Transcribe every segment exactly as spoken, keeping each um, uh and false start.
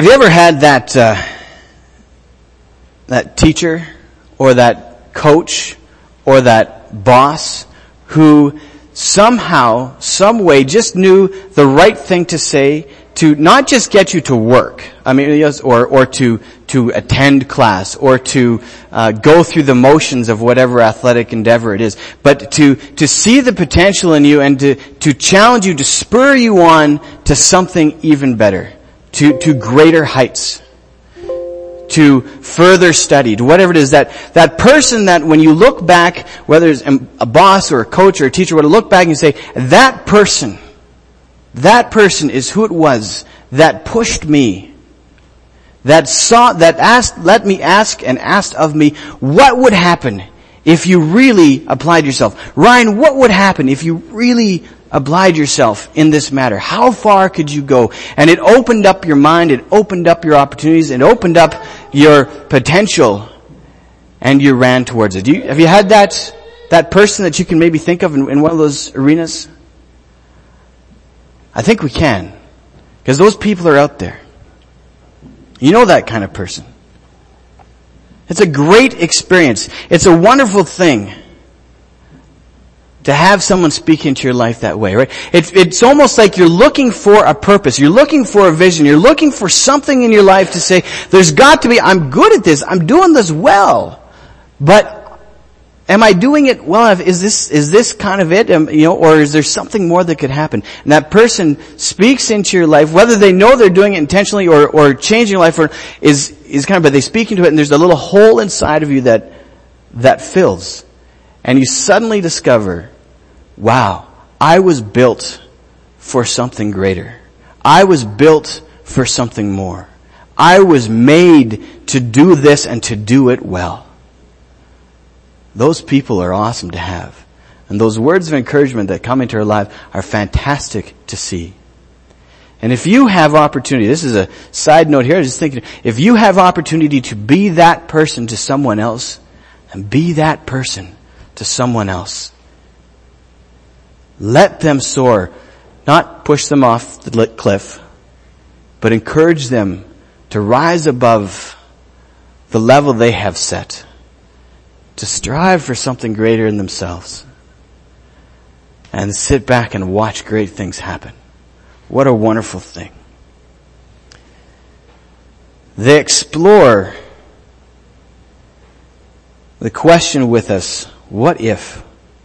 Have you ever had that uh, that teacher or that coach or that boss who somehow, some way just knew the right thing to say to not just get you to work, I mean, yes, or, or to, to attend class, or to, uh, go through the motions of whatever athletic endeavor it is, but to, to see the potential in you and to, to challenge you, to spur you on to something even better, to, to greater heights, to further study, to whatever it is, that, that person that when you look back, whether it's a boss or a coach or a teacher, would look back and you say, that person, that person is who it was that pushed me, that saw, that asked, let me ask and asked of me, what would happen if you really applied yourself? Ryan, what would happen if you really applied yourself in this matter? How far could you go? And it opened up your mind, it opened up your opportunities, it opened up your potential, and you ran towards it. Do you, have you had that, that person that you can maybe think of in, in one of those arenas? I think we can. Because those people are out there. You know that kind of person. It's a great experience. It's a wonderful thing to have someone speak into your life that way, right? It's, it's almost like you're looking for a purpose. You're looking for a vision. You're looking for something in your life to say, there's got to be, I'm good at this. I'm doing this well. But am I doing it well? Is this, is this kind of it? Um, you know, or is there something more that could happen? And that person speaks into your life, whether they know they're doing it intentionally or, or changing your life, or is, is kind of, but they speak into it and there's a little hole inside of you that, that fills. And you suddenly discover, wow, I was built for something greater. I was built for something more. I was made to do this and to do it well. Those people are awesome to have. And those words of encouragement that come into our life are fantastic to see. And if you have opportunity, this is a side note here, just thinking, if you have opportunity to be that person to someone else, and be that person to someone else, let them soar, not push them off the cliff, but encourage them to rise above the level they have set, to strive for something greater in themselves, and sit back and watch great things happen. What a wonderful thing. They explore the question with us, what if?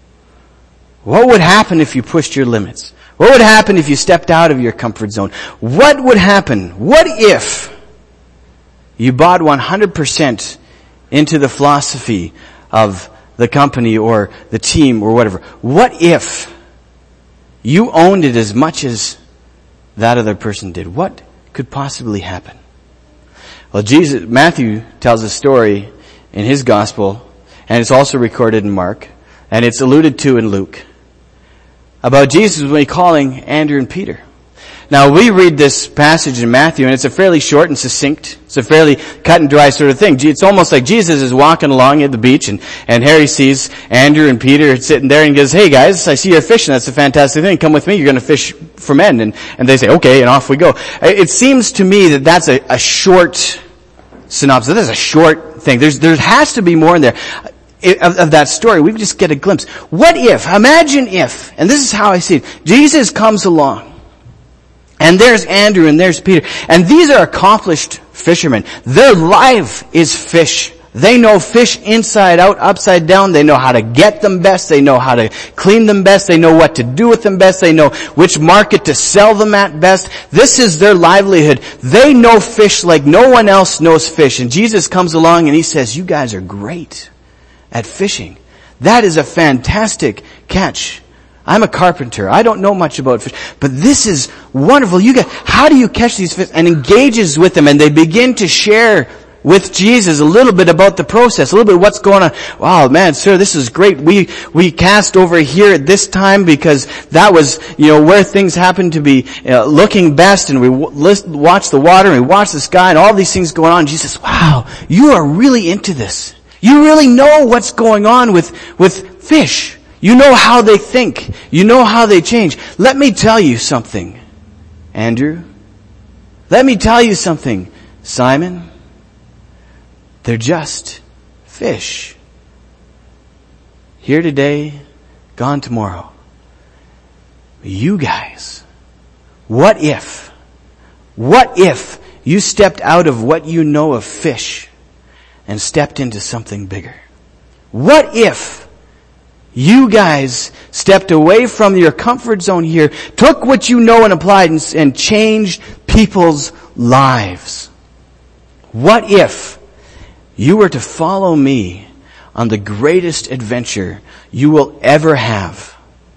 What would happen if you pushed your limits? What would happen if you stepped out of your comfort zone? What would happen? What if you bought one hundred percent into the philosophy of the company or the team or whatever? What if you owned it as much as that other person did? What could possibly happen? Well, Jesus, Matthew tells a story in his gospel, and it's also recorded in Mark, and it's alluded to in Luke, about Jesus when he calling Andrew and Peter. Now, we read this passage in Matthew, and it's a fairly short and succinct, it's a fairly cut and dry sort of thing. It's almost like Jesus is walking along at the beach, and, and Harry sees Andrew and Peter sitting there and goes, hey guys, I see you're fishing, that's a fantastic thing, come with me, you're going to fish for men. And, and they say, okay, and off we go. It seems to me that that's a, a short synopsis, that's a short thing. There's, there has to be more in there. Of, of that story, we just get a glimpse. What if, imagine if, and this is how I see it, Jesus comes along, and there's Andrew and there's Peter, and these are accomplished fishermen. Their life is fish. They know fish inside out, upside down. They know how to get them best. They know how to clean them best. They know what to do with them best. They know which market to sell them at best. This is their livelihood. They know fish like no one else knows fish. And Jesus comes along and he says, you guys are great at fishing. That is a fantastic catch. I'm a carpenter. I don't know much about fish, but this is wonderful. You guys, how do you catch these fish? And engages with them, and they begin to share with Jesus a little bit about the process, a little bit of what's going on. Wow, man, sir, this is great. We, we cast over here at this time because that was, you know, where things happened to be uh, looking best, and we w- watch the water, and we watch the sky, and all these things going on. Jesus, wow, you are really into this. You really know what's going on with, with fish. You know how they think. You know how they change. Let me tell you something, Andrew. Let me tell you something, Simon. They're just fish. Here today, gone tomorrow. You guys, what if, what if you stepped out of what you know of fish and stepped into something bigger? What if you guys stepped away from your comfort zone here, took what you know and applied and, and changed people's lives? What if you were to follow me on the greatest adventure you will ever have?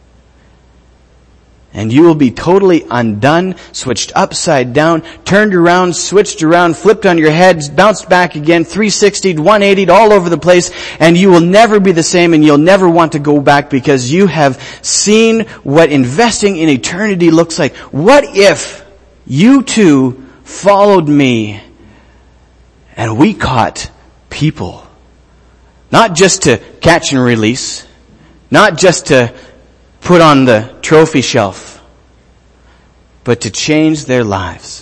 And you will be totally undone, switched upside down, turned around, switched around, flipped on your head, bounced back again, three sixty'd, one eighty'd, all over the place, and you will never be the same and you'll never want to go back because you have seen what investing in eternity looks like. What if you too followed me and we caught people? Not just to catch and release, not just to put on the trophy shelf, but to change their lives.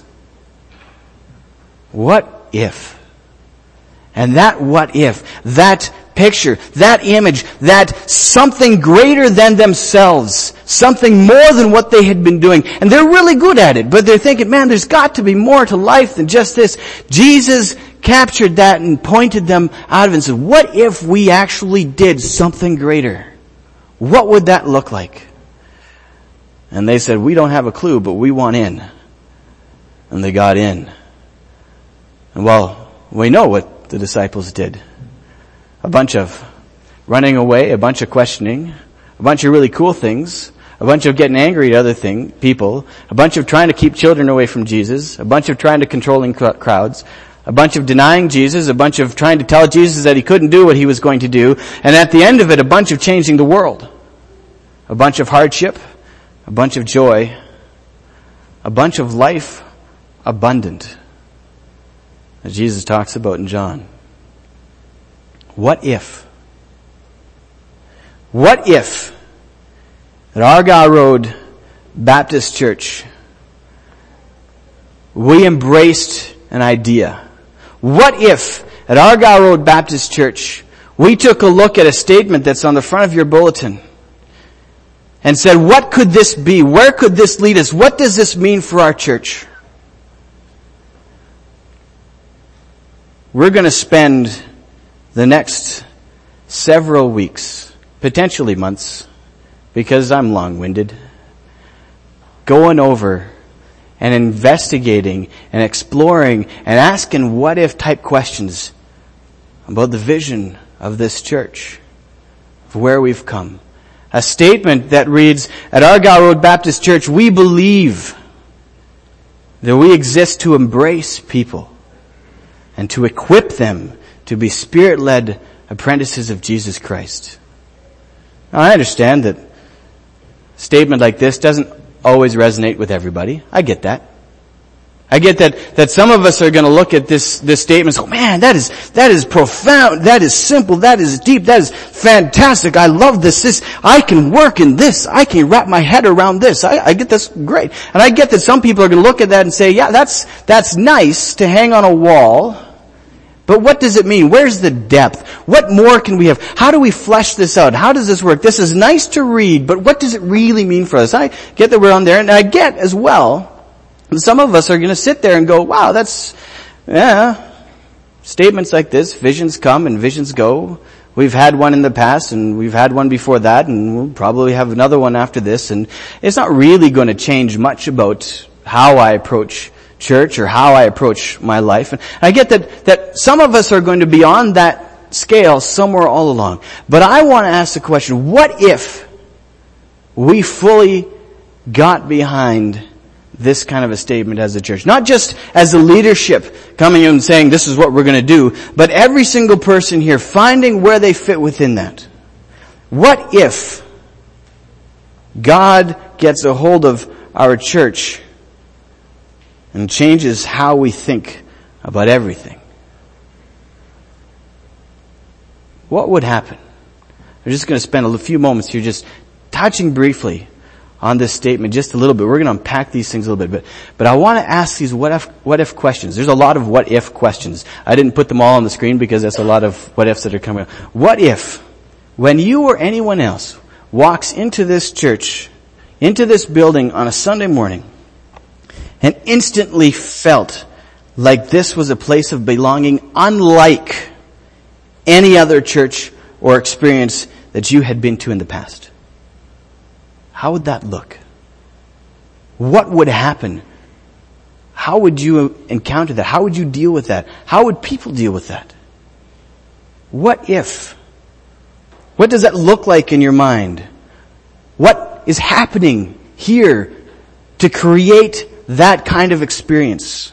What if? And that what if, that picture, that image, that something greater than themselves, something more than what they had been doing. And they're really good at it, but they're thinking, man, there's got to be more to life than just this. Jesus captured that and pointed them out of it and said, what if we actually did something greater? What would that look like? And they said, we don't have a clue, but we want in. And they got in. And well, we know what the disciples did. A bunch of running away, a bunch of questioning, a bunch of really cool things, a bunch of getting angry at other thing, people, a bunch of trying to keep children away from Jesus, a bunch of trying to controlling crowds, a bunch of denying Jesus, a bunch of trying to tell Jesus that he couldn't do what he was going to do, and at the end of it, a bunch of changing the world. A bunch of hardship, a bunch of joy, a bunch of life abundant, as Jesus talks about in John. What if? What if at Argyle Road Baptist Church we embraced an idea? What if at Argyle Road Baptist Church we took a look at a statement that's on the front of your bulletin and said, what could this be? Where could this lead us? What does this mean for our church? We're going to spend the next several weeks, potentially months, because I'm long-winded, going over and investigating and exploring and asking what-if type questions about the vision of this church, of where we've come. A statement that reads, at Argyle Road Baptist Church, we believe that we exist to embrace people and to equip them to be Spirit-led apprentices of Jesus Christ. Now, I understand that a statement like this doesn't always resonate with everybody. I get that. I get that, that some of us are going to look at this, this statement and say, oh man, that is, that is profound, that is simple, that is deep, that is fantastic, I love this, this, I can work in this, I can wrap my head around this, I, I get this great. And I get that some people are going to look at that and say, yeah, that's, that's nice to hang on a wall, but what does it mean? Where's the depth? What more can we have? How do we flesh this out? How does this work? This is nice to read, but what does it really mean for us? I get that we're on there, and I get as well, and some of us are going to sit there and go, wow, that's, yeah, statements like this, visions come and visions go. We've had one in the past and we've had one before that and we'll probably have another one after this. And it's not really going to change much about how I approach church or how I approach my life. And I get that, that some of us are going to be on that scale somewhere all along. But I want to ask the question, what if we fully got behind this kind of a statement as a church? Not just as a leadership coming in and saying this is what we're going to do, but every single person here finding where they fit within that. What if God gets a hold of our church and changes how we think about everything? What would happen? I'm just going to spend a few moments here just touching briefly on this statement just a little bit. We're going to unpack these things a little bit, but, but I want to ask these what if, what if questions. There's a lot of what if questions. I didn't put them all on the screen because that's a lot of what ifs that are coming up. What if, when you or anyone else walks into this church, into this building on a Sunday morning, and instantly felt like this was a place of belonging unlike any other church or experience that you had been to in the past? How would that look? What would happen? How would you encounter that? How would you deal with that? How would people deal with that? What if? What does that look like in your mind? What is happening here to create that kind of experience?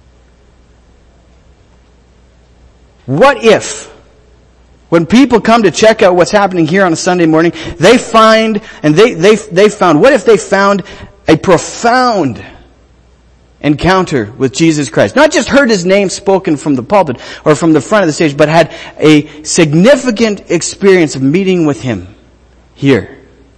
What if, when people come to check out what's happening here on a Sunday morning, they find, and they, they, they found, what if they found a profound encounter with Jesus Christ? Not just heard His name spoken from the pulpit or from the front of the stage, but had a significant experience of meeting with Him here.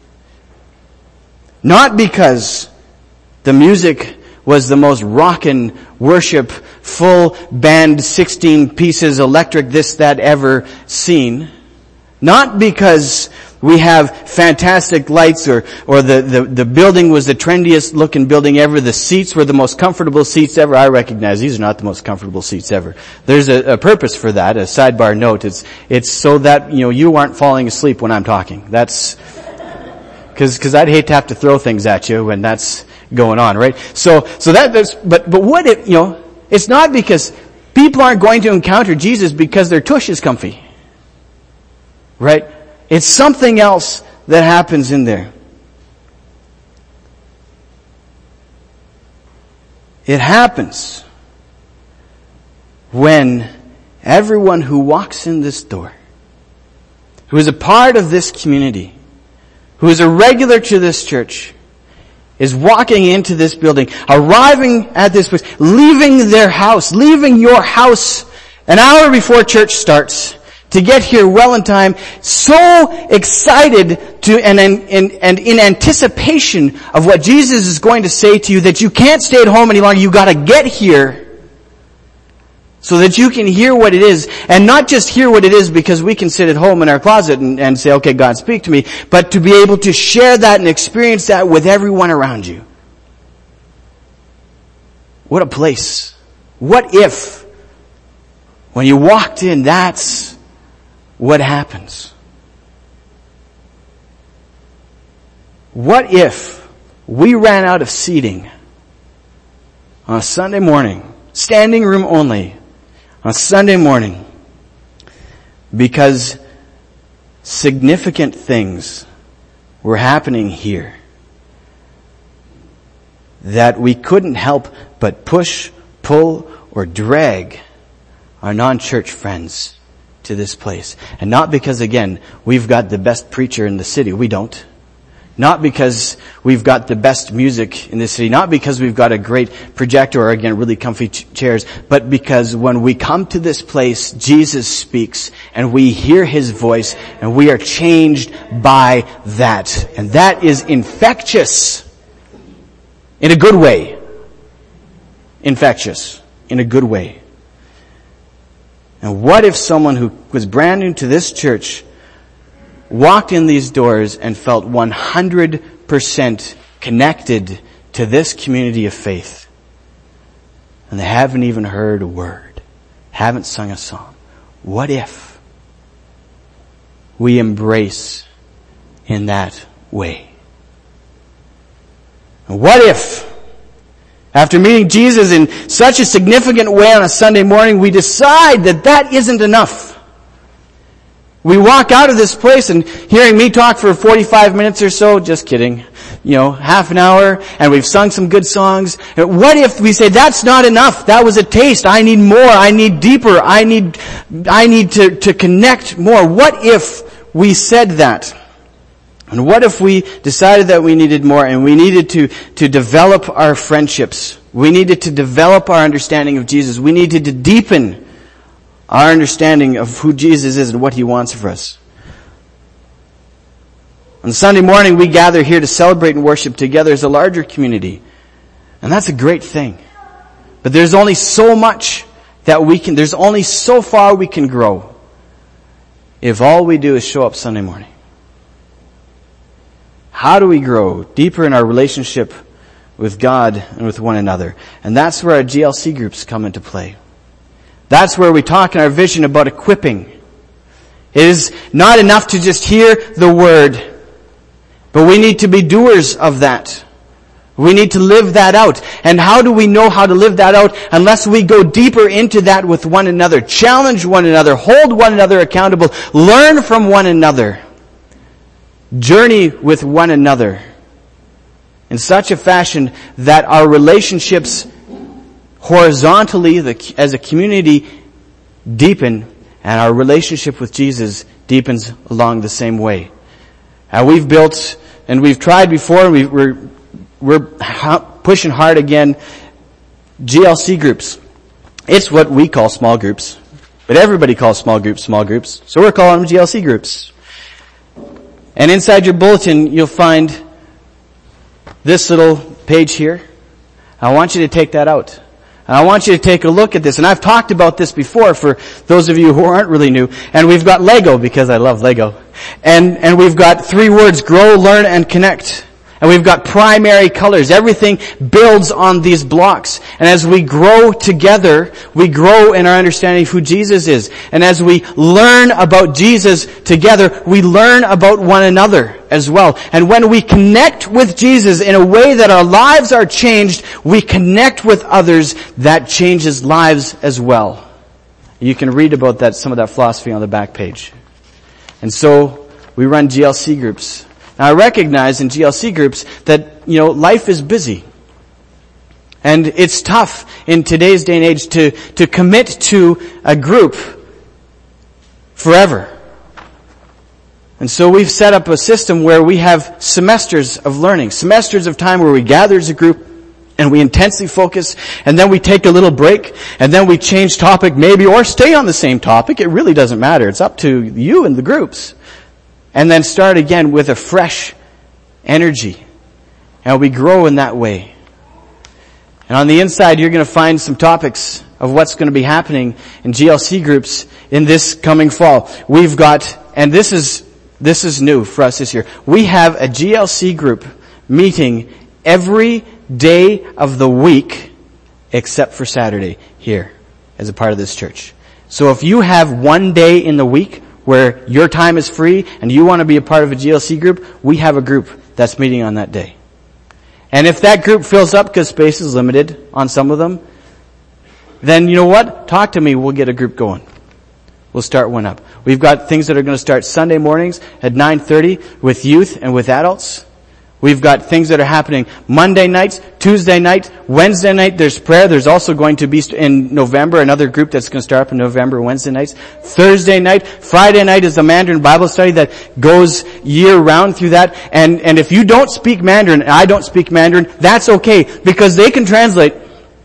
Not because the music was the most rockin' worship, full band, sixteen pieces, electric, this, that, ever seen. Not because we have fantastic lights or, or the, the, the building was the trendiest looking building ever. The seats were the most comfortable seats ever. I recognize these are not the most comfortable seats ever. There's a, a purpose for that, a sidebar note. It's, it's so that, you know, you aren't falling asleep when I'm talking. That's, cause, cause I'd hate to have to throw things at you when that's going on, right? So, so that, that's, but, but what if, you know, it's not because people aren't going to encounter Jesus because their tush is comfy. Right? It's something else that happens in there. It happens when everyone who walks in this door, who is a part of this community, who is a regular to this church, is walking into this building, arriving at this place, leaving their house, leaving your house an hour before church starts to get here well in time, so excited to and, and, and in anticipation of what Jesus is going to say to you that you can't stay at home any longer. You got to get here so that you can hear what it is, and not just hear what it is because we can sit at home in our closet and, and say, okay, God, speak to me, but to be able to share that and experience that with everyone around you. What a place. What if, when you walked in, that's what happens? What if we ran out of seating on a Sunday morning, standing room only, on Sunday morning, because significant things were happening here that we couldn't help but push, pull, or drag our non-church friends to this place? And not because, again, we've got the best preacher in the city. We don't. Not because we've got the best music in the city. Not because we've got a great projector or, again, really comfy ch- chairs. But because when we come to this place, Jesus speaks and we hear His voice and we are changed by that. And that is infectious. In a good way. Infectious. In a good way. And what if someone who was brand new to this church walked in these doors and felt one hundred percent connected to this community of faith, and they haven't even heard a word, haven't sung a song? What if we embrace in that way? And what if, after meeting Jesus in such a significant way on a Sunday morning, we decide that that isn't enough? We walk out of this place and hearing me talk for forty-five minutes or so, just kidding, you know, half an hour, and we've sung some good songs. What if we say, that's not enough? That was a taste. I need more. I need deeper. I need, I need to, to connect more. What if we said that? And what if we decided that we needed more and we needed to, to develop our friendships? We needed to develop our understanding of Jesus. We needed to deepen our understanding of who Jesus is and what He wants for us. On Sunday morning, we gather here to celebrate and worship together as a larger community. And that's a great thing. But there's only so much that we can, there's only so far we can grow if all we do is show up Sunday morning. How do we grow deeper in our relationship with God and with one another? And that's where our G L C groups come into play. That's where we talk in our vision about equipping. It is not enough to just hear the word, but we need to be doers of that. We need to live that out. And how do we know how to live that out unless we go deeper into that with one another, challenge one another, hold one another accountable, learn from one another, journey with one another in such a fashion that our relationships horizontally as a community deepen, and our relationship with Jesus deepens along the same way. And we've built, and we've tried before, and we've, we're we're pushing hard again, G L C groups. It's what we call small groups, but everybody calls small groups small groups, so we're calling them G L C groups. And inside your bulletin, you'll find this little page here. I want you to take that out. And I want you to take a look at this. And I've talked about this before for those of you who aren't really new. And we've got Lego, because I love Lego. And, and we've got three words: grow, learn, and connect. And we've got primary colors. Everything builds on these blocks. And as we grow together, we grow in our understanding of who Jesus is. And as we learn about Jesus together, we learn about one another as well. And when we connect with Jesus in a way that our lives are changed, we connect with others, that changes lives as well. You can read about that, some of that philosophy on the back page. And so we run G L C groups. Now, I recognize in G L C groups that, you know, life is busy. And it's tough in today's day and age to, to commit to a group forever. And so we've set up a system where we have semesters of learning, semesters of time where we gather as a group and we intensely focus, and then we take a little break, and then we change topic maybe, or stay on the same topic. It really doesn't matter. It's up to you and the groups. And then start again with a fresh energy. And we grow in that way. And on the inside, you're going to find some topics of what's going to be happening in G L C groups in this coming fall. We've got, and this is, this is new for us this year, we have a G L C group meeting every day of the week except for Saturday here as a part of this church. So if you have one day in the week where your time is free and you want to be a part of a G L C group, we have a group that's meeting on that day. And if that group fills up because space is limited on some of them, then you know what? Talk to me. We'll get a group going. We'll start one up. We've got things that are going to start Sunday mornings at nine thirty with youth and with adults. We've got things that are happening Monday nights, Tuesday night, Wednesday night. There's prayer. There's also going to be in November another group that's going to start up in November, Wednesday nights. Thursday night, Friday night is a Mandarin Bible study that goes year round through that. And, and if you don't speak Mandarin, and I don't speak Mandarin, that's okay, because they can translate.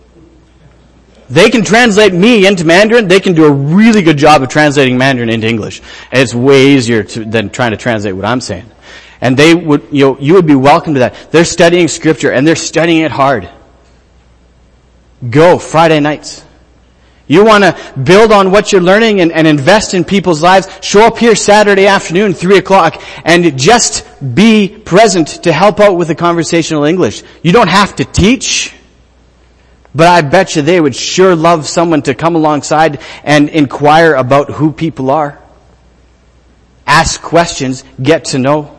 They can translate me into Mandarin. They can do a really good job of translating Mandarin into English. And it's way easier to, than trying to translate what I'm saying. And they would, you know, you would be welcome to that. They're studying Scripture, and they're studying it hard. Go Friday nights. You want to build on what you're learning and, and invest in people's lives. Show up here Saturday afternoon, three o'clock, and just be present to help out with the conversational English. You don't have to teach, but I bet you they would sure love someone to come alongside and inquire about who people are. Ask questions, get to know.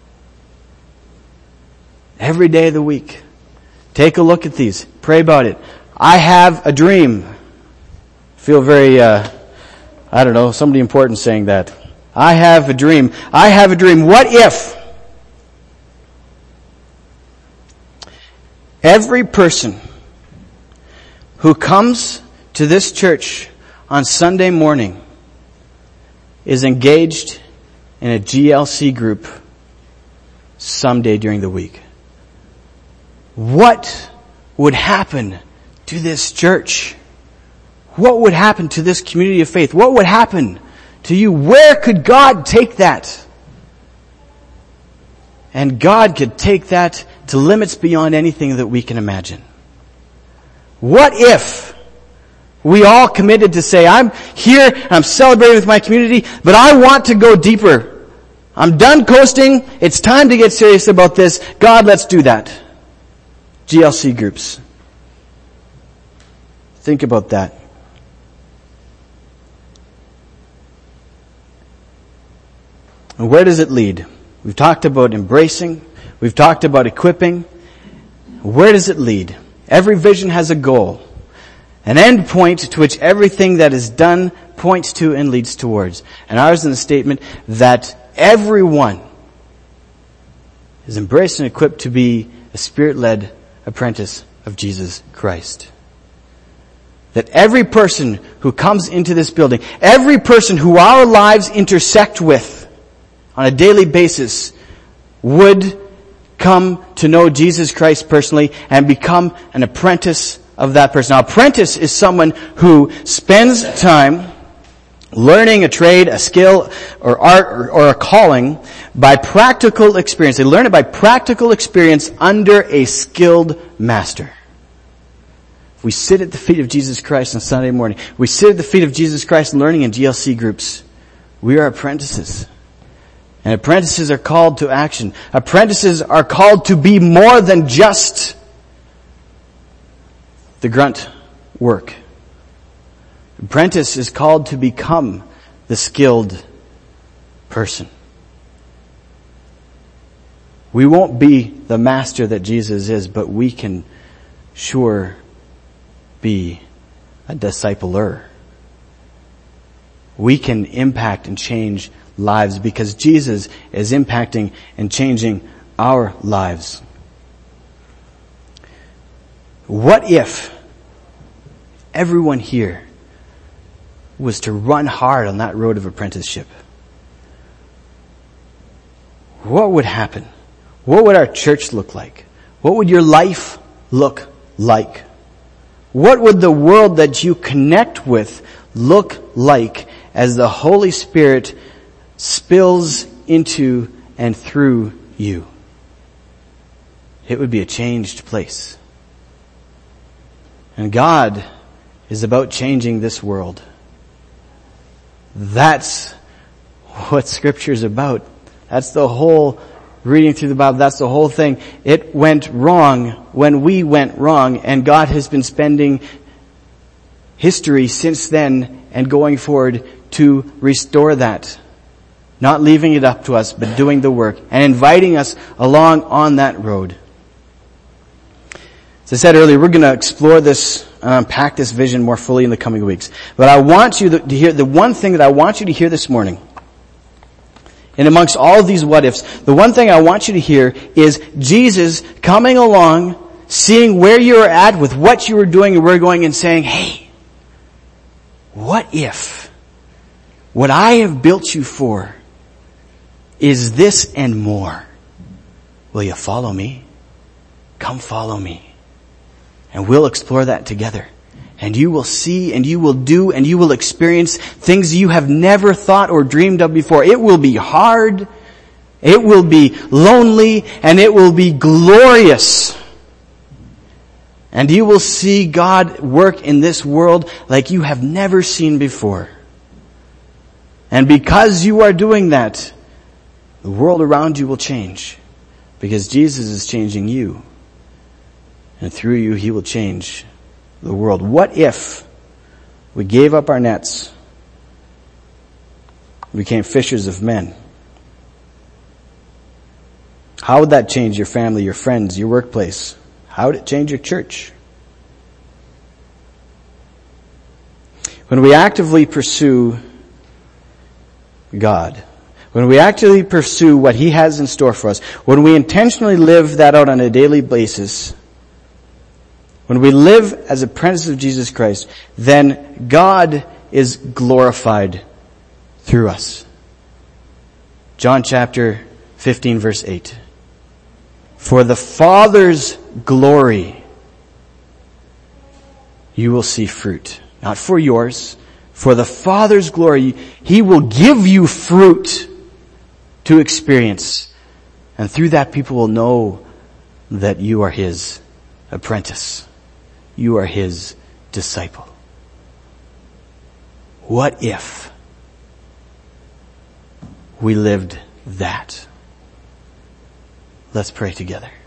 Every day of the week. Take a look at these. Pray about it. I have a dream. Feel very, uh, I don't know, somebody important saying that. I have a dream. I have a dream. What if every person who comes to this church on Sunday morning is engaged in a G L C group someday during the week? What would happen to this church? What would happen to this community of faith? What would happen to you? Where could God take that? And God could take that to limits beyond anything that we can imagine. What if we all committed to say, I'm here, I'm celebrating with my community, but I want to go deeper. I'm done coasting. It's time to get serious about this. God, let's do that. G L C groups. Think about that. And where does it lead? We've talked about embracing. We've talked about equipping. Where does it lead? Every vision has a goal. An end point to which everything that is done points to and leads towards. And ours is the statement that everyone is embraced and equipped to be a Spirit-led apprentice of Jesus Christ. That every person who comes into this building, every person who our lives intersect with on a daily basis, would come to know Jesus Christ personally and become an apprentice of that person. Now, apprentice is someone who spends time learning a trade, a skill, or art, or, or a calling by practical experience. They learn it by practical experience under a skilled master. We sit at the feet of Jesus Christ on Sunday morning. We sit at the feet of Jesus Christ learning in G L C groups. We are apprentices. And apprentices are called to action. Apprentices are called to be more than just the grunt work. Apprentice is called to become the skilled person. We won't be the master that Jesus is, but we can sure be a discipler. We can impact and change lives because Jesus is impacting and changing our lives. What if everyone here was to run hard on that road of apprenticeship? What would happen? What would our church look like? What would your life look like? What would the world that you connect with look like as the Holy Spirit spills into and through you? It would be a changed place. And God is about changing this world. That's what Scripture is about. That's the whole reading through the Bible. That's the whole thing. It went wrong when we went wrong, and God has been spending history since then and going forward to restore that. Not leaving it up to us, but doing the work and inviting us along on that road. As I said earlier, we're going to explore this, uh, unpack this vision more fully in the coming weeks. But I want you to hear, the one thing that I want you to hear this morning, and amongst all of these what ifs, the one thing I want you to hear is Jesus coming along, seeing where you're at with what you were doing and where you're going, and saying, hey, what if what I have built you for is this and more? Will you follow me? Come follow me. And we'll explore that together. And you will see and you will do and you will experience things you have never thought or dreamed of before. It will be hard. It will be lonely. And it will be glorious. And you will see God work in this world like you have never seen before. And because you are doing that, the world around you will change because Jesus is changing you. And through you, He will change the world. What if we gave up our nets, became fishers of men? How would that change your family, your friends, your workplace? How would it change your church? When we actively pursue God, when we actively pursue what He has in store for us, when we intentionally live that out on a daily basis, when we live as apprentices of Jesus Christ, then God is glorified through us. John chapter fifteen verse eight. For the Father's glory, you will see fruit. Not for yours. For the Father's glory, He will give you fruit to experience. And through that, people will know that you are His apprentice. You are His disciple. What if we lived that? Let's pray together.